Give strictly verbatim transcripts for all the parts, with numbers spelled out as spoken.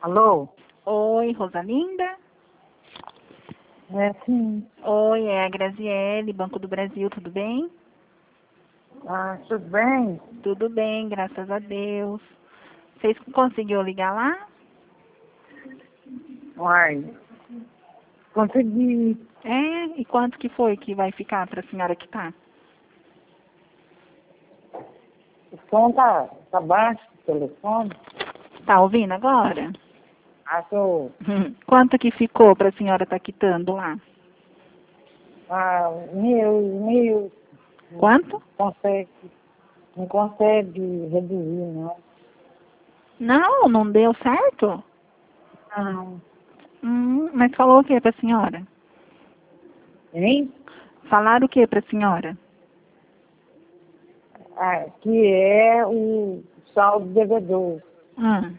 Alô? Oi, Rosalinda? É, sim. Oi, é a Graziele, Banco do Brasil, tudo bem? Ah, tudo bem? Tudo bem, graças a Deus. Vocês conseguiu ligar lá? Uai, consegui. É, e quanto que foi que vai ficar para a senhora que tá? O som tá, tá baixo do telefone. Tá ouvindo agora? Ah, tô. Hum. Quanto que ficou para a senhora estar quitando lá? Ah, mil, mil. Quanto? Consegue, não consegue reduzir, não. Não, não deu certo? Não. Hum, mas falou o que para a senhora? Hein? Falaram o que para a senhora? Ah, que é o saldo devedor. Hum.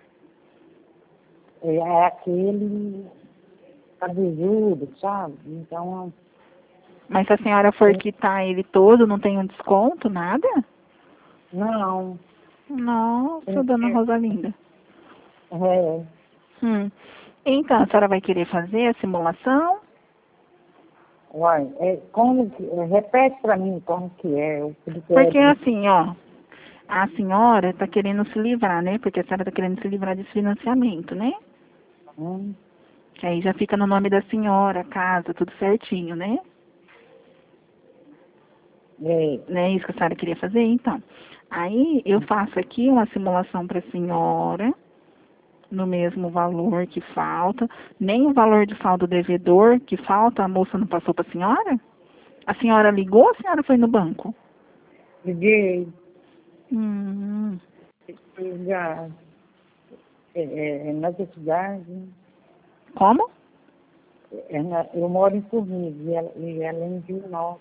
É aquele absurdo, sabe? Então, Mas se a senhora for quitar ele todo, não tem um desconto, nada? não. Nossa, Tem dona que- Rosalinda. É, Hum. Então, a senhora vai querer fazer a simulação? uai, é, como que, é, repete para mim como que é o Porque critério. assim, ó, a senhora está querendo se livrar, né? Porque a senhora está querendo se livrar desse financiamento, né? Hum, Que aí já fica no nome da senhora, a casa, tudo certinho, né? é, Não é isso que a senhora queria fazer? Então, aí eu faço aqui uma simulação para a senhora, no mesmo valor que falta, nem o valor de saldo devedor que falta, a moça não passou para a senhora? A senhora ligou ou a senhora foi no banco? liguei, Hum. já, é, é, é na outra cidade, Como? é na, eu moro em Formiga e ela, e ela é em Divinópolis.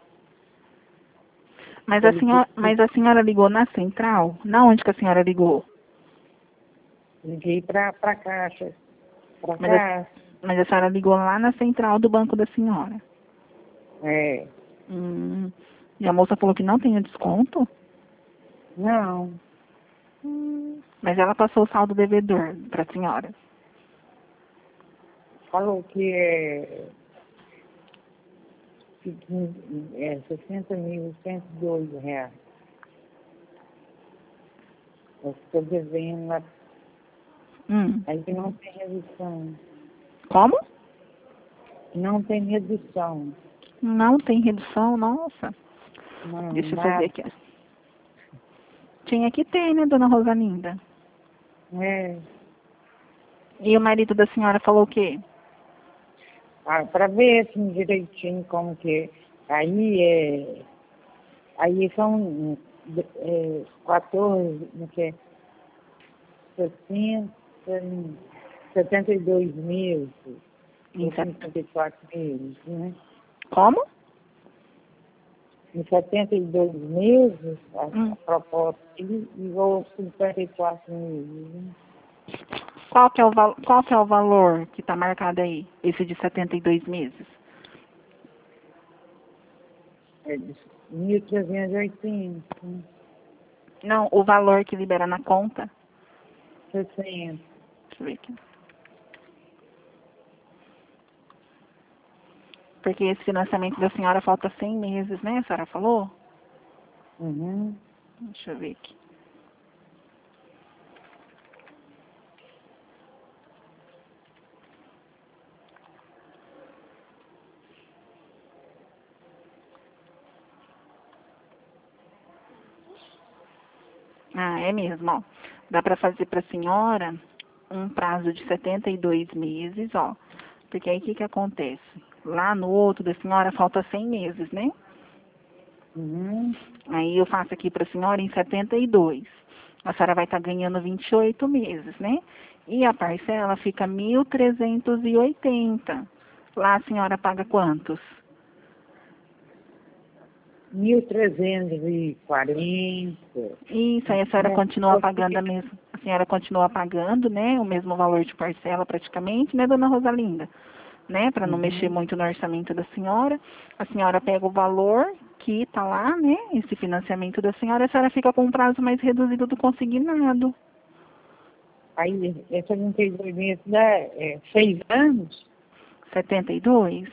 Mas Eu a liguei, senhora, mas a senhora ligou na central? Na onde que a senhora ligou? liguei para a Caixa, para Mas a, cá, mas a senhora ligou lá na central do banco da senhora. é, Hum. E a moça falou que não tinha desconto? não, Hum. Mas ela passou o saldo devedor para a senhora. falou que é, que, é sessenta mil cento e dois reais. Eu estou devendo lá, Hum. aí que não tem redução. Como? Não tem redução. Não tem redução, nossa. Não, Deixa eu fazer nada. aqui. Tinha que ter, né, dona Rosalinda? É, E o marido da senhora falou o quê? ah, para ver assim direitinho como que é. Aí é. Aí são é, quatorze, não sei, sessenta, setenta e dois meses, Em ou set... cinquenta e quatro meses, né? Como? Em setenta e dois meses, a, Hum. a proposta, e, e ou cinquenta e quatro meses, né? Qual que é o, val... Qual que é o valor que está marcado aí? Esse de setenta e dois meses? É de mil trezentos e oitenta, Não, o valor que libera na conta. sessenta. Deixa eu ver aqui. Porque esse financiamento da senhora falta cem meses, né? A senhora falou? Uhum. Deixa eu ver aqui. Ah, é mesmo, ó. Dá para fazer para a senhora um prazo de setenta e dois meses, ó. Porque aí o que que acontece? Lá no outro da senhora falta cem meses, né? Uhum. Aí eu faço aqui para a senhora em setenta e dois. A senhora vai estar ganhando vinte e oito meses, né? E a parcela fica mil trezentos e oitenta. Lá a senhora paga quantos? mil trezentos e quarenta. Isso, aí a senhora Né? continua pagando a mesma, a senhora continua pagando, né, o mesmo valor de parcela praticamente, né, dona Rosalinda? Né, para não mexer Uhum. muito no orçamento da senhora. A senhora pega o valor que está lá, né, esse financiamento da senhora, a senhora fica com um prazo mais reduzido do consignado. Aí, é setenta e dois meses, dá é, seis anos? setenta e dois?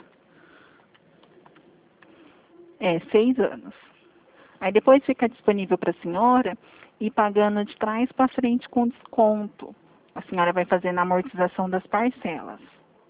É, seis anos. Aí depois fica disponível para a senhora ir pagando de trás para frente com desconto. A senhora vai fazendo a amortização das parcelas.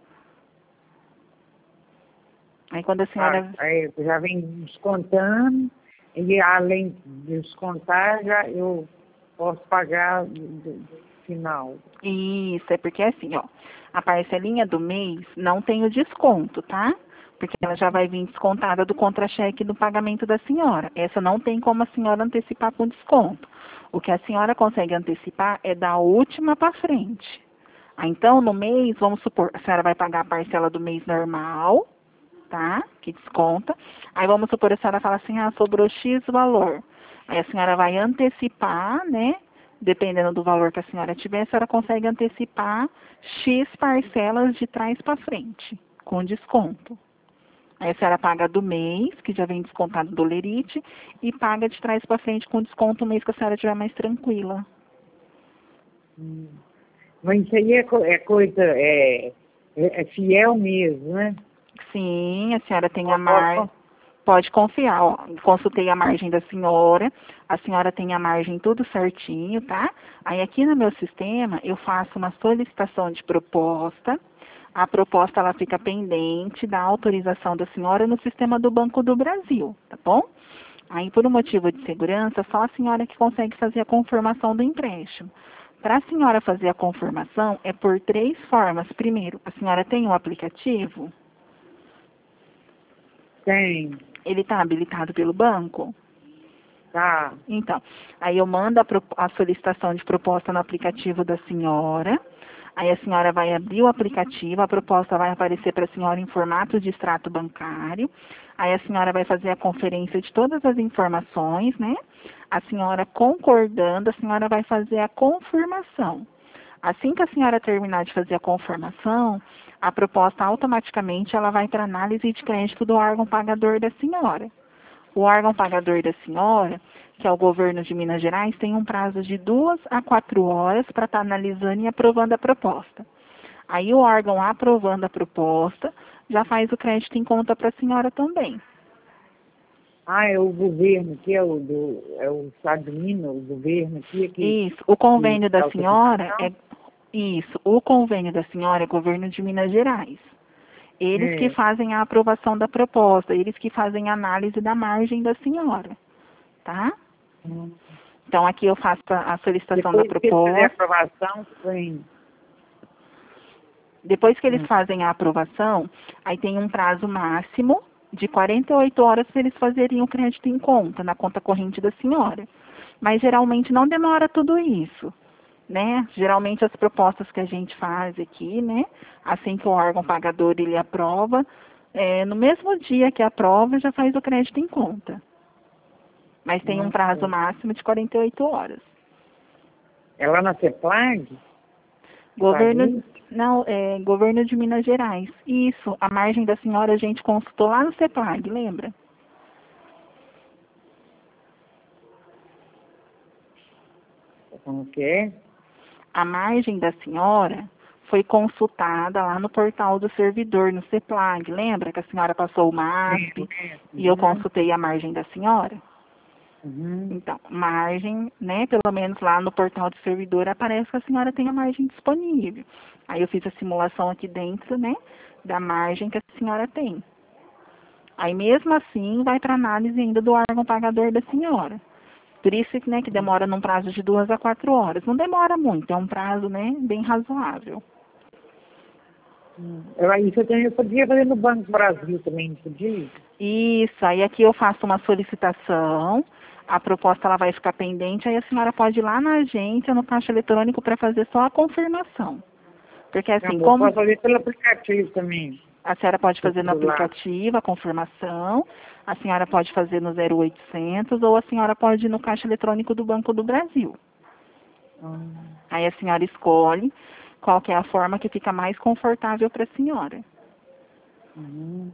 Aí quando a Ah, senhora... aí já vem descontando, e além de descontar, já eu posso pagar do final. Isso, é porque assim, ó, a parcelinha do mês não tem o desconto, tá? Porque ela já vai vir descontada do contra-cheque do pagamento da senhora. Essa não tem como a senhora antecipar com desconto. O que a senhora consegue antecipar é da última para frente. Ah, então, no mês, vamos supor, a senhora vai pagar a parcela do mês normal, tá? Que desconta. Aí vamos supor, a senhora fala assim, ah, sobrou X valor. Aí a senhora vai antecipar, né? Dependendo do valor que a senhora tiver, a senhora consegue antecipar X parcelas de trás para frente, com desconto. Aí a senhora paga do mês, que já vem descontado do lerite, e paga de trás para frente com desconto o mês que a senhora estiver mais tranquila. Hum. Mas isso aí é, co- é coisa, é, é, é fiel mesmo, né? Sim, a senhora tem a Eu margem. posso- Pode confiar, ó. Consultei a margem da senhora, a senhora tem a margem tudo certinho, tá? Aí aqui no meu sistema eu faço uma solicitação de proposta. A proposta ela fica pendente da autorização da senhora no sistema do Banco do Brasil, tá bom? Aí por um motivo de segurança, só a senhora que consegue fazer a confirmação do empréstimo. Para a senhora fazer a confirmação é por três formas. Primeiro, a senhora tem um aplicativo? Tem, Ele está habilitado pelo banco? tá. Então, aí eu mando a, pro- a solicitação de proposta no aplicativo da senhora. Aí a senhora vai abrir o aplicativo, a proposta vai aparecer para a senhora em formato de extrato bancário. Aí a senhora vai fazer a conferência de todas as informações, né? A senhora concordando, a senhora vai fazer a confirmação. Assim que a senhora terminar de fazer a confirmação, a proposta automaticamente ela vai para análise de crédito do órgão pagador da senhora. O órgão pagador da senhora, que é o governo de Minas Gerais, tem um prazo de duas a quatro horas para estar analisando e aprovando a proposta. Aí o órgão aprovando a proposta já faz o crédito em conta para a senhora também. Ah, é o governo, que é o do, é o estado de Minas, o governo aqui, é que, Isso, o que convênio da dá senhora autorização? é isso, o convênio da senhora é governo de Minas Gerais. Eles que É. fazem a aprovação da proposta, eles que fazem a análise da margem da senhora, tá? Hum. Então aqui eu faço a a solicitação da Depois que ele fizer a proposta. aprovação, vem. Depois que eles Hum. fazem a aprovação, aí tem um prazo máximo de quarenta e oito horas para eles fazerem o crédito em conta, na conta corrente da senhora. Mas geralmente não demora tudo isso, né? Geralmente as propostas que a gente faz aqui, né? Assim que o órgão pagador ele aprova, é, no mesmo dia que aprova já faz o crédito em conta. Mas tem um prazo Nossa. máximo de quarenta e oito horas. É lá na CEPLAG? Governo, Paguei? não, é, governo de Minas Gerais. Isso, a margem da senhora a gente consultou lá no CEPLAG, lembra? Como que é? A margem da senhora foi consultada lá no portal do servidor, no CEPLAG. Lembra que a senhora passou o Sim, MASP é. e eu Uhum. consultei a margem da senhora? Uhum. Então, margem, né, pelo menos lá no portal do servidor aparece que a senhora tem a margem disponível. Aí eu fiz a simulação aqui dentro, né, da margem que a senhora tem. Aí mesmo assim vai para análise ainda do órgão pagador da senhora. Por isso que, né, que demora num prazo de duas a quatro horas. Não demora muito, é um prazo, né, bem razoável. Hum. Eu, isso eu, também, eu podia fazer no Banco do Brasil também, não podia? Isso, aí aqui eu faço uma solicitação, a proposta ela vai ficar pendente, aí a senhora pode ir lá na agência, no caixa eletrônico, para fazer só a confirmação. Porque Não, assim, eu como posso fazer pelo aplicativo também, a senhora pode do fazer no celular. aplicativo a confirmação, a senhora pode fazer no zero oitocentos ou a senhora pode ir no caixa eletrônico do Banco do Brasil. Hum. Aí a senhora escolhe qual que é a forma que fica mais confortável para a senhora. Uhum.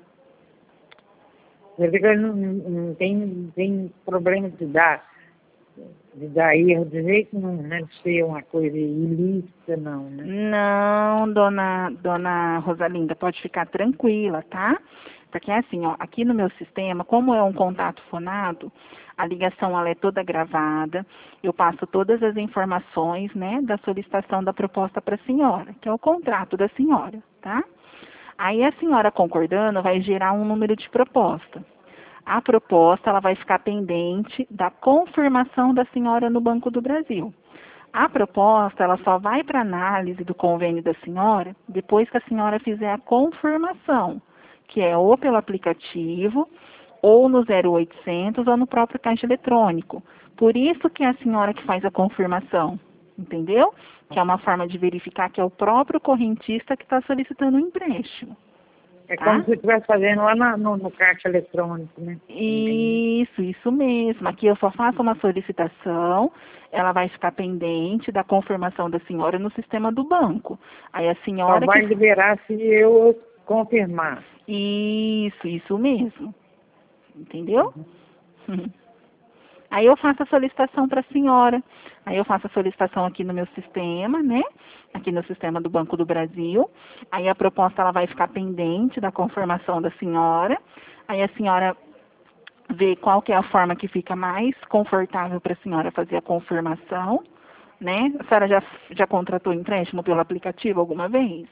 Quer dizer que não, não, não tem, tem problema de dar de dar erro de jeito nenhum, né? De ser uma coisa ilícita, não, né? Não, dona, dona Rosalinda, pode ficar tranquila, tá? Porque assim, ó, aqui no meu sistema, como é um contato fonado, a ligação ela é toda gravada, eu passo todas as informações, né, da solicitação da proposta para a senhora, que é o contrato da senhora, tá? Aí a senhora concordando vai gerar um número de proposta. A proposta ela vai ficar pendente da confirmação da senhora no Banco do Brasil. A proposta ela só vai para análise do convênio da senhora depois que a senhora fizer a confirmação, que é ou pelo aplicativo, ou no zero oitocentos, ou no próprio caixa eletrônico. Por isso que é a senhora que faz a confirmação, entendeu? Que é uma forma de verificar que é o próprio correntista que está solicitando o empréstimo. É Tá? como se estivesse fazendo lá na- no, no caixa eletrônico, né? Isso, isso mesmo. Aqui eu só faço uma solicitação, ela vai ficar pendente da confirmação da senhora no sistema do banco. Aí a Só senhora vai que... liberar se eu confirmar. Isso, isso mesmo. Entendeu? Uhum. Aí eu faço a solicitação para a senhora. Aí eu faço a solicitação aqui no meu sistema, né? Aqui no sistema do Banco do Brasil. Aí a proposta ela vai ficar pendente da confirmação da senhora. Aí a senhora vê qual que é a forma que fica mais confortável para a senhora fazer a confirmação, né? A senhora já, já contratou empréstimo pelo aplicativo alguma vez?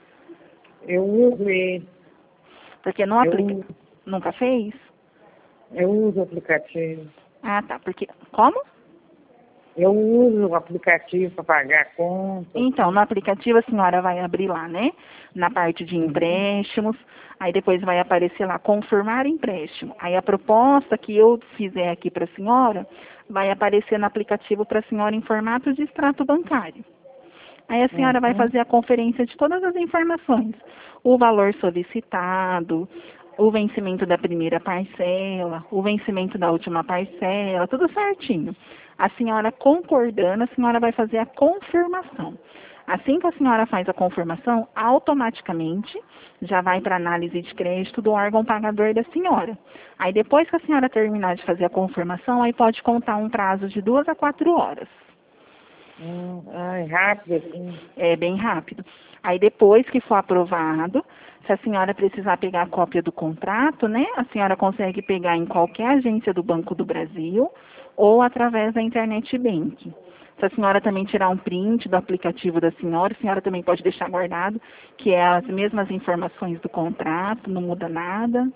Eu uso ele, Porque no eu, aplicativo... Nunca fez? eu uso o aplicativo. Ah, tá. Porque... Como? Eu uso o aplicativo para pagar a conta. Então, no aplicativo a senhora vai abrir lá, né? Na parte de empréstimos, aí depois vai aparecer lá, confirmar empréstimo. Aí a proposta que eu fizer aqui para a senhora, vai aparecer no aplicativo para a senhora em formato de extrato bancário. Aí a senhora vai Uhum. fazer a conferência de todas as informações. O valor solicitado, o vencimento da primeira parcela, o vencimento da última parcela, tudo certinho. A senhora concordando, a senhora vai fazer a confirmação. Assim que a senhora faz a confirmação, automaticamente já vai para análise de crédito do órgão pagador da senhora. Aí depois que a senhora terminar de fazer a confirmação, aí pode contar um prazo de duas a quatro horas. Hum, ai, rápido assim. É bem rápido. Aí depois que for aprovado, se a senhora precisar pegar a cópia do contrato, né? A senhora consegue pegar em qualquer agência do Banco do Brasil ou através da Internet Bank. Se a senhora também tirar um print do aplicativo da senhora, a senhora também pode deixar guardado, que é as mesmas informações do contrato, não muda nada.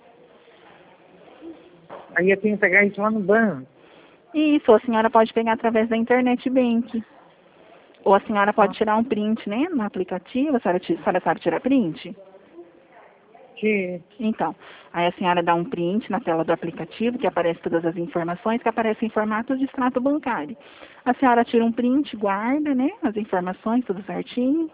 Aí eu tenho que pegar isso lá no banco. Isso, a senhora pode pegar através da Internet Bank. Ou a senhora pode tirar um print, né, no aplicativo. A senhora, a senhora sabe tirar print? Que, Então, aí a senhora dá um print na tela do aplicativo, que aparece todas as informações, que aparecem em formato de extrato bancário. A senhora tira um print, guarda, né, as informações, tudo certinho.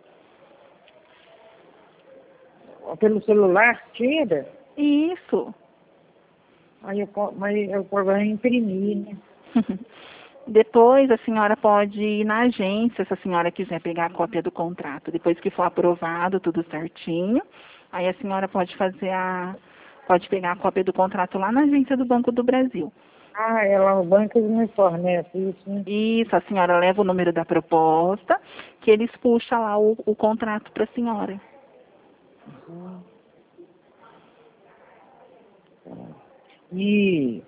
pelo celular, tira. Isso. Aí eu, po- mas eu posso imprimir, né? Depois a senhora pode ir na agência, se a senhora quiser pegar a cópia do contrato. Depois que for aprovado, tudo certinho, aí a senhora pode fazer a... pode pegar a cópia do contrato lá na agência do Banco do Brasil. Ah, ela, o banco me fornece isso, né? Isso, a senhora leva o número da proposta, que eles puxam lá o, o contrato para a senhora. Uhum. E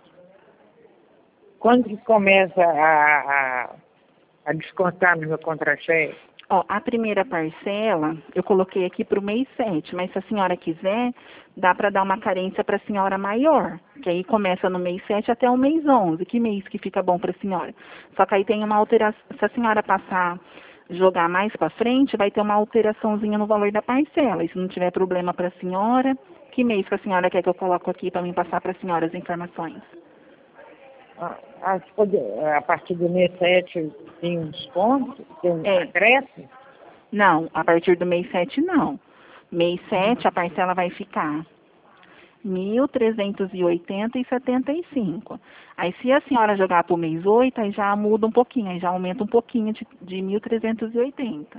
quando que começa a, a, a descontar no meu contra-cheque? Ó, a primeira parcela eu coloquei aqui para o mês sete, mas se a senhora quiser, dá para dar uma carência para a senhora maior, que aí começa no mês sete até o mês onze. Que mês que fica bom para a senhora? Só que aí tem uma alteração, se a senhora passar, jogar mais para frente, vai ter uma alteraçãozinha no valor da parcela. E se não tiver problema para a senhora, que mês que a senhora quer que eu coloque aqui para mim passar para a senhora as informações? A, a, a partir do mês sete tem um desconto? Tem um É. acréscimo? Não, a partir do mês sete não. Mês sete a parcela vai ficar mil trezentos e oitenta e setenta e cinco. Aí se a senhora jogar para o mês oito, aí já muda um pouquinho, aí já aumenta um pouquinho de, de mil trezentos e oitenta.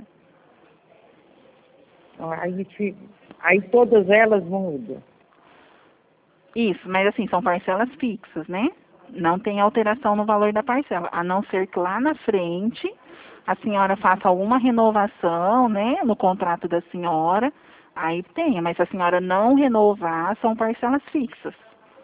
Aí, fica, aí todas elas mudam. Isso, mas assim, são parcelas fixas, né? Não tem alteração no valor da parcela, a não ser que lá na frente a senhora faça alguma renovação, né, no contrato da senhora, aí tenha, mas se a senhora não renovar, são parcelas fixas.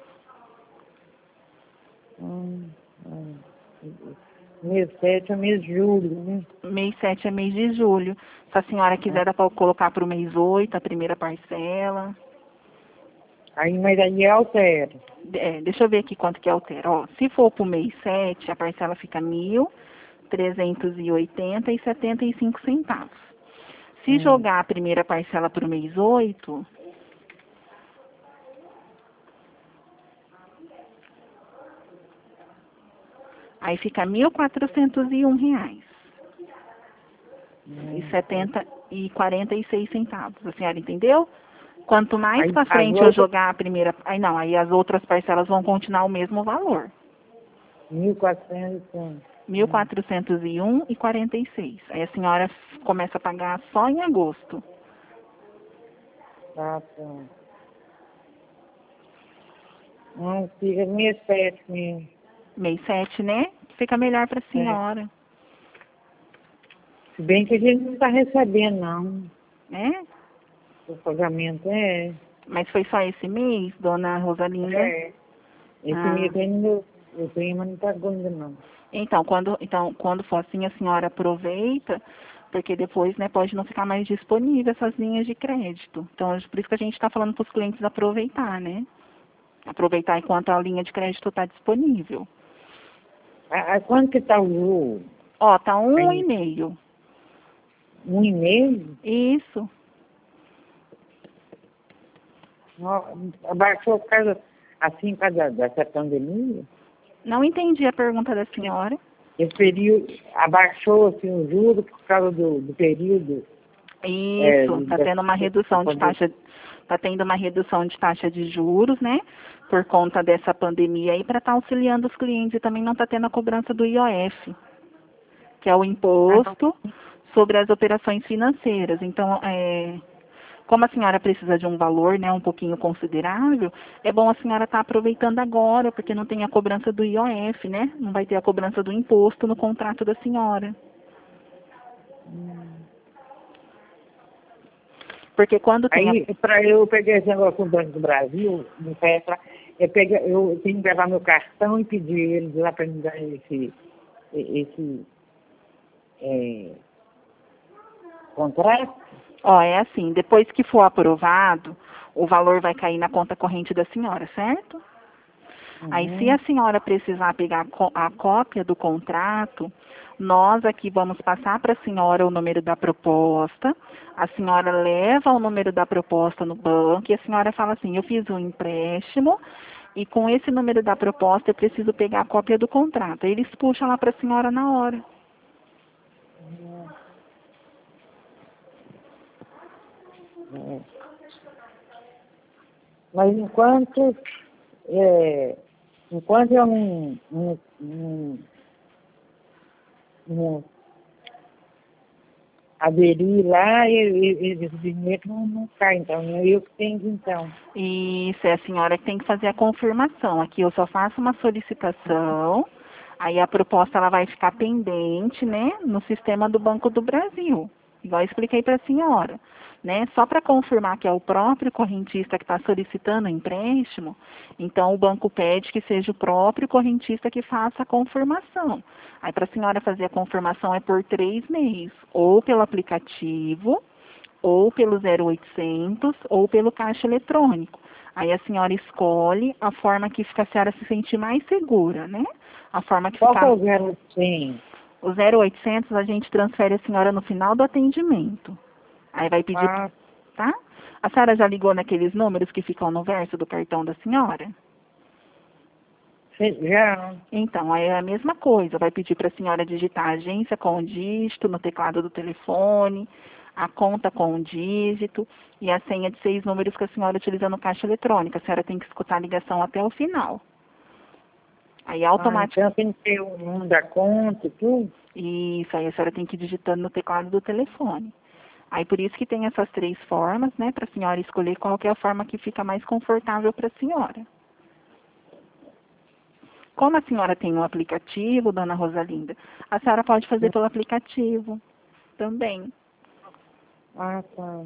Hum, hum. Mês sete é mês de julho, né? Mês sete é mês de julho. Se a senhora quiser, dá para colocar para o mês oito, a primeira parcela. Aí, mas aí altera. É, deixa eu ver aqui quanto que altera. Ó, se for para o mês sete, a parcela fica mil trezentos e oitenta e setenta e cinco centavos. Se Hum. jogar a primeira parcela para o mês oito, aí fica mil quatrocentos e um reais Hum. e setenta e quarenta e seis centavos. A senhora entendeu? Quanto mais Aí, para frente agora, eu jogar a primeira, aí não, aí as outras parcelas vão continuar o mesmo valor. mil e quatrocentos. mil quatrocentos e um e quarenta e seis. Aí a senhora começa a pagar só em agosto. Tá, tá. Não, fica mês sete mesmo. Mês sete, né? Fica melhor para a É. senhora, Se bem que a gente não está recebendo, não. né? O pagamento é. Mas foi só esse mês, dona Rosalinda? É. Esse Ah. mês ainda eu tenho, mas não pagou ainda não. Então, quando, então, quando for assim, a senhora aproveita, porque depois, né, pode não ficar mais disponível essas linhas de crédito. Então, é por isso que a gente está falando para os clientes aproveitar, né? Aproveitar enquanto a linha de crédito está disponível. A, a, quanto que está o juro? Ó, tá um Aí. e meio. Um e meio? Isso. Ó, abaixou por causa, assim, por causa dessa pandemia? Não entendi a pergunta da senhora. Esse período, abaixou assim, o juro por causa do, do período. Isso, É, está da- tendo uma redução de quando- taxa, está tendo uma redução de taxa de juros, né? Por conta dessa pandemia aí, para estar auxiliando os clientes e também não está tendo a cobrança do I O F, que é o imposto sobre as operações financeiras. Então, é, como a senhora precisa de um valor, né, um pouquinho considerável, é bom a senhora estar aproveitando agora, porque não tem a cobrança do I O F, né? Não vai ter a cobrança do imposto no contrato da senhora. Porque quando tem a... Aí, para eu pegar esse negócio com o Banco do Brasil, no Petra, eu, pego, eu tenho que levar meu cartão e pedir eles lá para me dar esse, esse é, contrato. Ó, é assim, depois que for aprovado, o valor vai cair na conta corrente da senhora, certo? Uhum. Aí, se a senhora precisar pegar co- a cópia do contrato, nós aqui vamos passar para a senhora o número da proposta, a senhora leva o número da proposta no banco e a senhora fala assim, eu fiz um empréstimo e com esse número da proposta eu preciso pegar a cópia do contrato. Aí eles puxam lá para a senhora na hora. É. Mas enquanto, é, enquanto eu não, não, não, não aderir lá, eu, eu, esse dinheiro não, não cai, então é eu que tenho que, então. Isso, é a senhora que tem que fazer a confirmação. Aqui eu só faço uma solicitação, aí a proposta ela vai ficar pendente, né, no sistema do Banco do Brasil. Igual eu expliquei para a senhora, né? Só para confirmar que é o próprio correntista que está solicitando o empréstimo, então o banco pede que seja o próprio correntista que faça a confirmação. Aí para a senhora fazer a confirmação é por três meses, ou pelo aplicativo, ou pelo zero oitocentos, ou pelo caixa eletrônico. Aí a senhora escolhe a forma que a senhora se sentir mais segura, né? A forma que Qual que é ficar... o zero oitocentos? O zero oitocentos a gente transfere a senhora no final do atendimento. Aí vai pedir, Ah, tá? A senhora já ligou naqueles números que ficam no verso do cartão da senhora? já. Então, aí é a mesma coisa. Vai pedir para a senhora digitar a agência com o dígito no teclado do telefone, a conta com o dígito e a senha de seis números que a senhora utiliza no caixa eletrônico. A senhora tem que escutar a ligação até o final. Aí Ah, automaticamente... então tem que ter o número da conta e tudo? Isso, aí a senhora tem que ir digitando no teclado do telefone. Aí por isso que tem essas três formas, né, para a senhora escolher qual que é a forma que fica mais confortável para a senhora. Como a senhora tem um aplicativo, dona Rosalinda, a senhora pode fazer pelo aplicativo também. Ah, tá.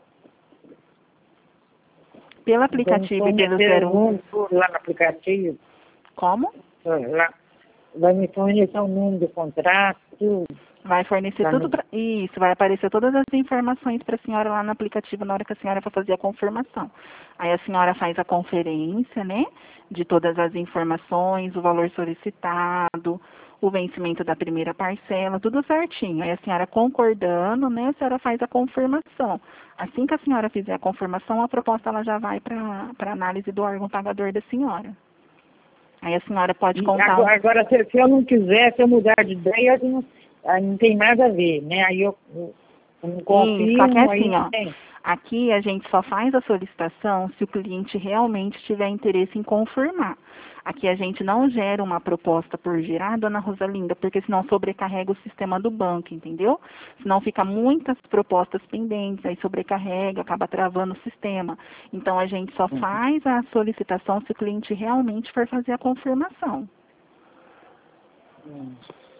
Pelo aplicativo e pelo zero um. Lá no aplicativo? Como? Lá. Vai me fornecer o número do contrato, tudo. Vai fornecer Tá tudo no- pra... Isso, vai aparecer todas as informações para a senhora lá no aplicativo na hora que a senhora for fazer a confirmação. Aí a senhora faz a conferência, né? De todas as informações, o valor solicitado, o vencimento da primeira parcela, tudo certinho. Aí a senhora concordando, né? A senhora faz a confirmação. Assim que a senhora fizer a confirmação, a proposta ela já vai para para análise do órgão pagador da senhora. Aí a senhora pode E contar... Agora, agora, se, se eu não quiser, se eu mudar de ideia, não, aí não tem nada a ver, né? Aí eu, eu, eu não Sim, só que confirmo, aí assim, ó, não tem. aqui a gente só faz a solicitação se o cliente realmente tiver interesse em confirmar. Aqui a gente não gera uma proposta por gerar, dona Rosalinda, porque senão sobrecarrega o sistema do banco, entendeu? Senão fica muitas propostas pendentes, aí sobrecarrega, acaba travando o sistema. Então a gente só faz a solicitação se o cliente realmente for fazer a confirmação. Hum.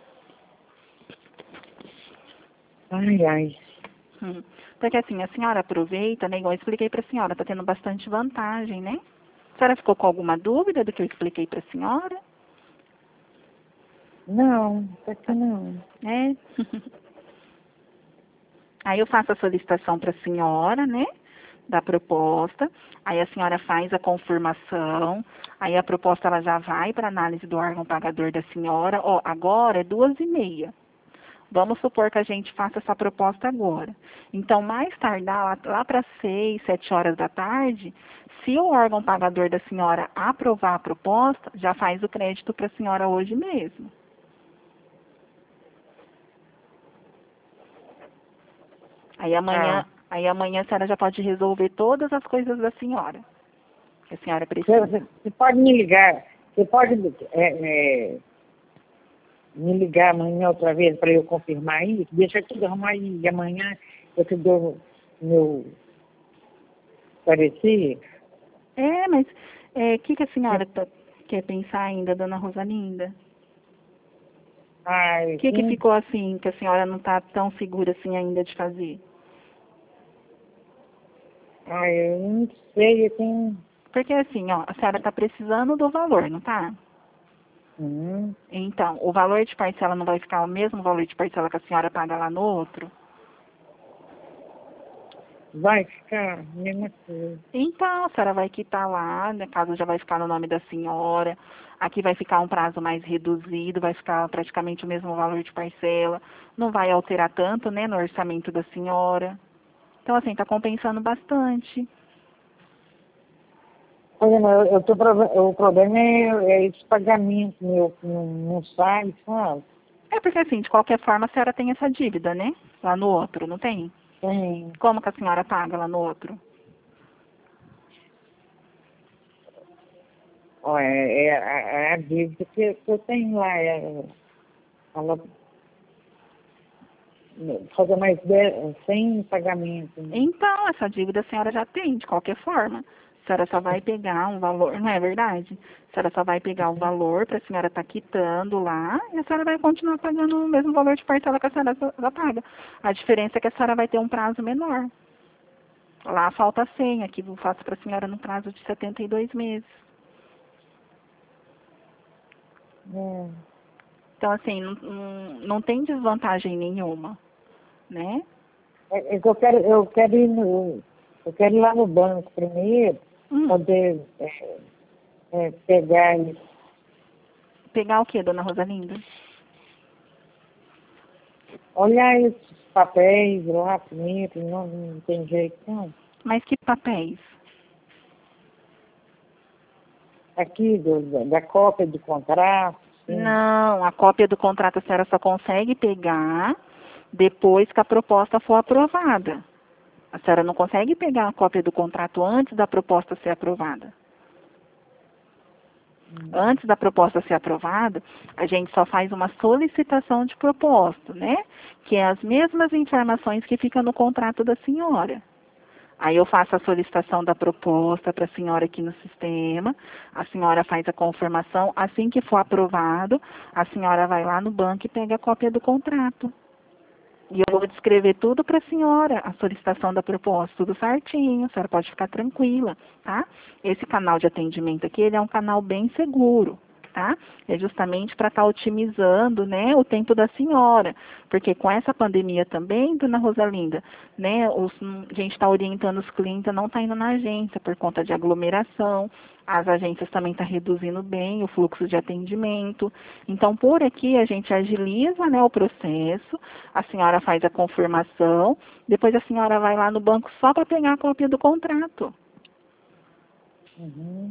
Ai, ai. Hum. Porque assim, a senhora aproveita, né? Igual eu expliquei para a senhora, está tendo bastante vantagem, né? A senhora ficou com alguma dúvida do que eu expliquei para a senhora? Não, até que não. É. Aí eu faço a solicitação para a senhora, né? Da proposta. Aí a senhora faz a confirmação. Aí a proposta ela já vai para análise do órgão pagador da senhora. Ó, agora é duas e meia. Vamos supor que a gente faça essa proposta agora. Então, mais tardar, lá, lá para seis, sete horas da tarde, se o órgão pagador da senhora aprovar a proposta, já faz o crédito para a senhora hoje mesmo. Aí amanhã, Ah, aí amanhã a senhora já pode resolver todas as coisas da senhora, que a senhora precisa. você, você pode me ligar, você pode é, é, me ligar amanhã outra vez para eu confirmar isso? Deixa tudo arrumar aí, e amanhã eu te dou meu parecer. É, mas o é, que, que a senhora tá, quer pensar ainda, dona Rosalinda? Ai, O que, que sim. ficou assim, que a senhora não está tão segura assim ainda de fazer? Ai, eu não sei, eu tenho... Porque assim, ó, a senhora está precisando do valor, não tá? Hum, Então, o valor de parcela não vai ficar o mesmo valor de parcela que a senhora paga lá no outro? vai ficar a mesma coisa. Então, a senhora vai quitar lá, a casa já vai ficar no nome da senhora, aqui vai ficar um prazo mais reduzido, vai ficar praticamente o mesmo valor de parcela, não vai alterar tanto, né, no orçamento da senhora. Então, assim, está compensando bastante. Olha, mas eu tô, prova- o problema é, é esse pagamento meu que não, não sai, sabe? É porque, assim, de qualquer forma, a senhora tem essa dívida, né, lá no outro, não tem? Tem. Como que a senhora paga lá no outro? Ó, é, é, a, é a dívida que, que eu tenho lá. É, ela fazer mais de, cem pagamentos. Né? Então, essa dívida a senhora já tem, de qualquer forma. A senhora só vai pegar um valor, não é verdade? A senhora só vai pegar o valor para a senhora estar quitando lá e a senhora vai continuar pagando o mesmo valor de parcela que a senhora já paga. A diferença é que a senhora vai ter um prazo menor. Lá falta cem, aqui eu faço para a senhora no prazo de setenta e dois meses. É. Então, assim, não, não, não tem desvantagem nenhuma, né? É, é que eu quero, eu quero ir no, eu quero ir lá no banco primeiro, Hum, poder é, é, pegar e pegar o quê, dona Rosalinda? olhar esses papéis lá primeiro, não, não tem jeito não. Mas que papéis? Aqui do, da, da cópia do contrato, sim. Não, a cópia do contrato a senhora só consegue pegar depois que a proposta for aprovada. A senhora não consegue pegar a cópia do contrato antes da proposta ser aprovada. Antes da proposta ser aprovada, a gente só faz uma solicitação de proposta, né? Que é as mesmas informações que ficam no contrato da senhora. Aí eu faço a solicitação da proposta para a senhora aqui no sistema, a senhora faz a confirmação, assim que for aprovado, a senhora vai lá no banco e pega a cópia do contrato. E eu vou descrever tudo para a senhora, a solicitação da proposta, tudo certinho, a senhora pode ficar tranquila, tá? Esse canal de atendimento aqui, ele é um canal bem seguro, tá? É justamente para estar otimizando, né, o tempo da senhora, porque com essa pandemia também, dona Rosalinda, né, os, a gente está orientando os clientes a não estar indo na agência por conta de aglomeração, as agências também estão reduzindo bem o fluxo de atendimento. Então, por aqui, a gente agiliza, né, o processo, a senhora faz a confirmação, depois a senhora vai lá no banco só para pegar a cópia do contrato. Uhum.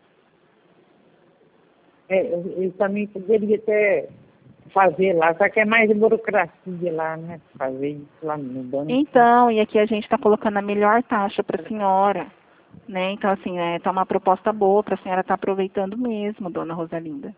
É, ele também poderia até fazer lá, só que é mais burocracia lá, né? Fazer isso lá no banco. Então, e aqui a gente está colocando a melhor taxa para a senhora. Né? Então, assim, é, tá uma proposta boa para a senhora estar aproveitando mesmo, dona Rosalinda.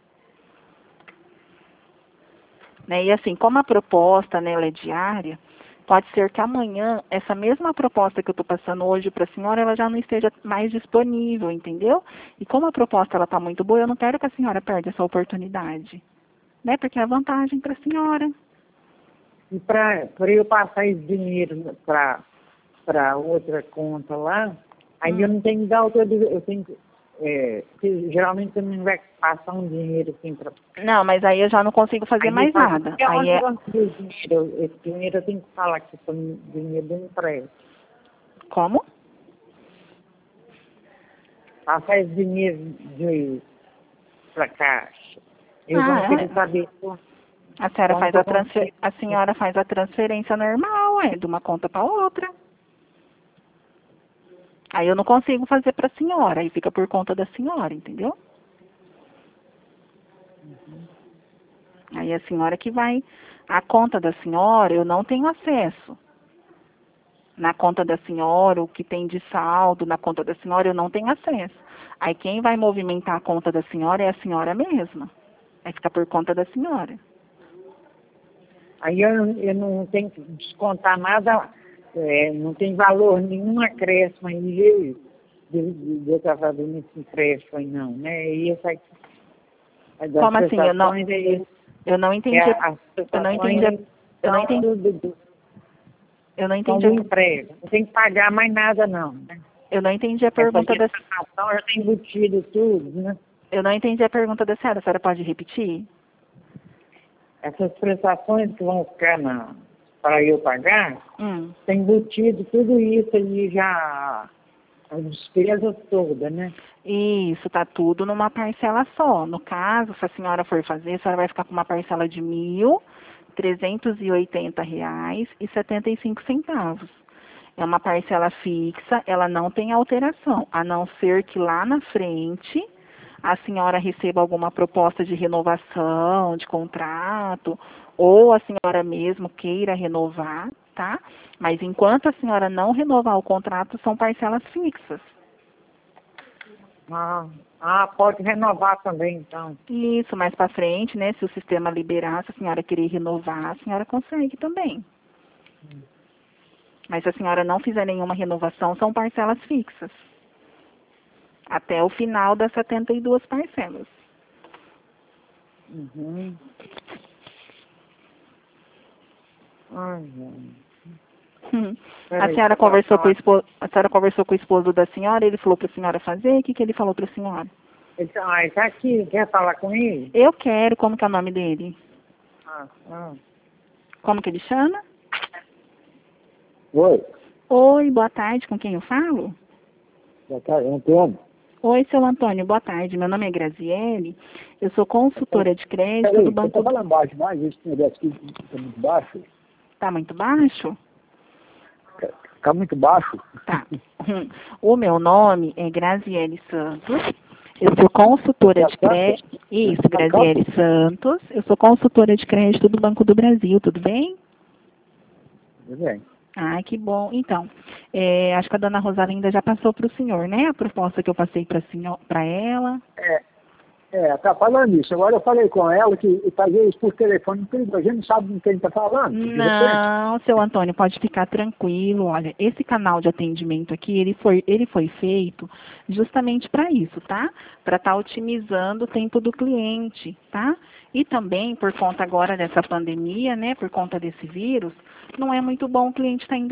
Né? E assim, como a proposta, né, ela é diária, pode ser que amanhã, essa mesma proposta que eu estou passando hoje para a senhora, ela já não esteja mais disponível, entendeu? E como a proposta ela está muito boa, eu não quero que a senhora perca essa oportunidade. Né? Porque é vantagem para a senhora. E para eu passar esse dinheiro para outra conta lá, aí hum. eu não tenho que dar autorização, eu tenho que, é, geralmente você não vai passar um dinheiro assim para... Não, mas aí eu já não consigo fazer aí mais nada. Aí é... dinheiro, esse dinheiro eu tenho que falar que foi dinheiro do empréstimo. Como? Passar esse dinheiro de para caixa. Eu ah, vou querer é. saber... A senhora faz a, transfer... a senhora faz a transferência normal, é, de uma conta para outra. Aí eu não consigo fazer para a senhora, aí fica por conta da senhora, entendeu? Uhum. Aí a senhora que vai... A conta da senhora eu não tenho acesso. Na conta da senhora, o que tem de saldo na conta da senhora, eu não tenho acesso. Aí quem vai movimentar a conta da senhora é a senhora mesma. Aí fica por conta da senhora. Aí eu, eu não tenho que descontar nada, é, não tem valor nenhum acréscimo aí de, de, de, de eu estar fazendo esse empréstimo aí não, né? E essa aqui, como assim? Eu não, aí, eu não entendi. É, a, eu não entendi. A, eu não entendi. Do, do, eu não entendi. A, emprego. Não tem que pagar mais nada não, né? Eu não entendi a pergunta da senhora. Já tem embutido tudo, né? Eu não entendi a pergunta da senhora. A senhora pode repetir? Essas prestações que vão ficar na, para eu pagar, hum. tem embutido tudo isso aí já, as despesas todas, né? Isso, tá tudo numa parcela só. No caso, se a senhora for fazer, a senhora vai ficar com uma parcela de mil trezentos e oitenta reais e setenta e cinco centavos. É uma parcela fixa, ela não tem alteração, a não ser que lá na frente a senhora receba alguma proposta de renovação, de contrato, ou a senhora mesmo queira renovar, tá? Mas enquanto a senhora não renovar o contrato, são parcelas fixas. Ah, ah, pode renovar também, então. Isso, mais para frente, né? Se o sistema liberar, se a senhora querer renovar, a senhora consegue também. Hum. Mas se a senhora não fizer nenhuma renovação, são parcelas fixas. Até o final das setenta e duas parcelas. Uhum. Ai, hum. A senhora conversou com o esposo, a senhora conversou com o esposo da senhora, ele falou para a senhora fazer, o que, que ele falou para a senhora? Então, ah, está aqui, quer falar com ele? Eu quero, como que é o nome dele? Ah, ah. Como que ele chama? Oi. Oi, boa tarde, com quem eu falo? Boa tarde, Antônio. Oi, seu Antônio, boa tarde. Meu nome é Graziele, eu sou consultora de crédito Peraí, do Banco... Você está lá embaixo, mais esse negócio aqui está muito baixo? Está muito baixo? Está muito baixo? Tá. O meu nome é Graziele Santos, eu sou consultora de crédito... Isso, Graziele Santos, eu sou consultora de crédito do Banco do Brasil, tudo bem? Tudo bem. Ah, que bom. Então, é, acho que a dona Rosalinda já passou para o senhor, né? A proposta que eu passei para ela. É, É, tá falando isso. Agora eu falei com ela que fazer isso por telefone, perigo, a gente não sabe com quem está falando. de repente. Não, seu Antônio, pode ficar tranquilo. Olha, esse canal de atendimento aqui, ele foi, ele foi feito justamente para isso, tá? Para estar otimizando o tempo do cliente, tá? E também, por conta agora dessa pandemia, né, por conta desse vírus, não é muito bom o cliente estar indo